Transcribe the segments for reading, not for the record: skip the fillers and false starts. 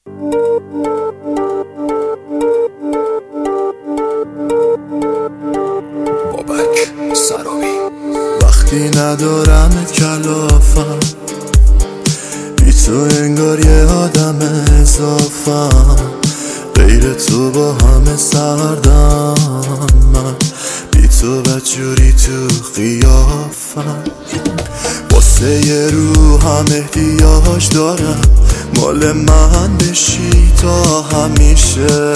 بابک سرامی. وقتی ندارمت کلافم، بی تو انگار یه آدم اضافم، غیر تو با همه سردم، من بی تو بدجوری تو قیافم، واسه یه روحم احتیاج دارم، مال من بشی تا همیشه.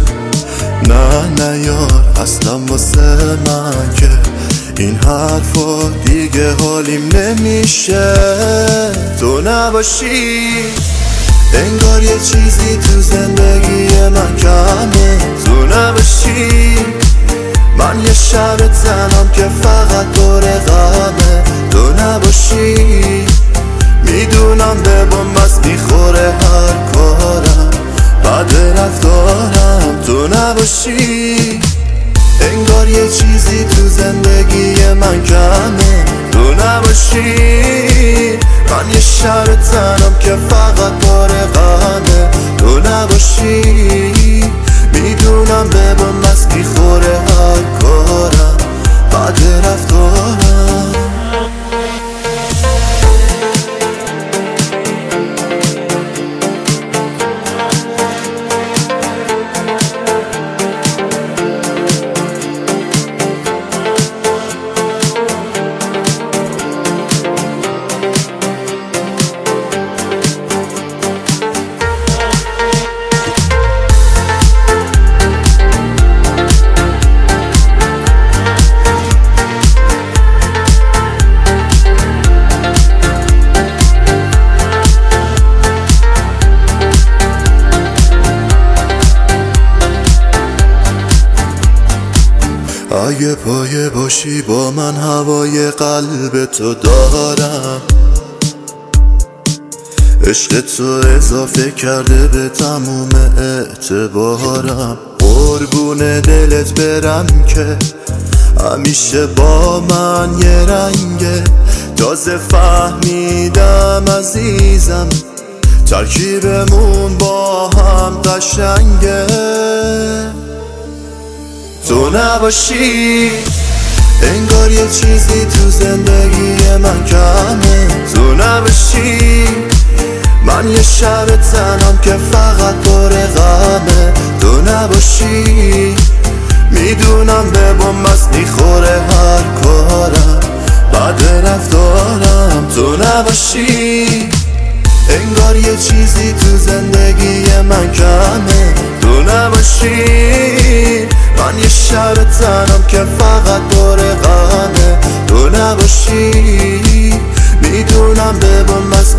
نه یار اصلا واسه من که این حرفا دیگه حالیم نمیشه. تو نباشی انگار یه چیزی تو زندگی من کمه. تو نباشی من یه شب تنم که فقط دور غمه. تو نباشی میدونم به بوم بس میخوره هر کارم، بعد رفتارم. تو نباشی انگار یه چیزی تو زندگی من کمه. تو نباشی من یه شب تنم که فقط بار غمه. تو نباشی میدونم به بوم بس میخوره هر کارم، بعد رفتارم. اگه پایه باشی با من هوای قلب تو دارم، عشق تو اضافه کرده به تموم اعتبارم. قربون دلت برم که همیشه با من یه رنگه. تازه فهمیدم عزیزم ترکیبمون با هم قشنگه. تو نباشی انگار یه چیزی تو زندگی من کمه. تو نباشی من یه شب تنم که فقط پر غمه. تو نباشی میدونم به بوم بس میخوره هر کارم، بعد رفتارم. تو نباشی انگار یه چیزی تو زندگی من کمه. تو نباشی من یه شب تنم که فقط پر غمه. تو نباشی میدونم به بوم بس